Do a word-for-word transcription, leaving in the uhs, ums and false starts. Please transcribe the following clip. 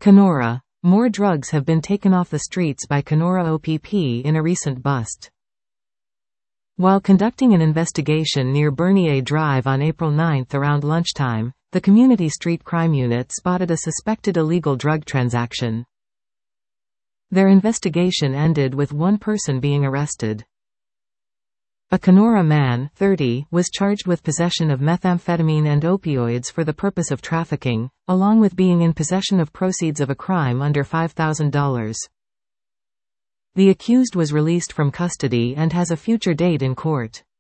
Kenora. More drugs have been taken off the streets by Kenora O P P in a recent bust. While conducting an investigation near Bernier Drive on April ninth around lunchtime, the Community Street Crime Unit spotted a suspected illegal drug transaction. Their investigation ended with one person being arrested. A Kenora man, thirty, was charged with possession of methamphetamine and opioids for the purpose of trafficking, along with being in possession of proceeds of a crime under five thousand dollars. The accused was released from custody and has a future date in court.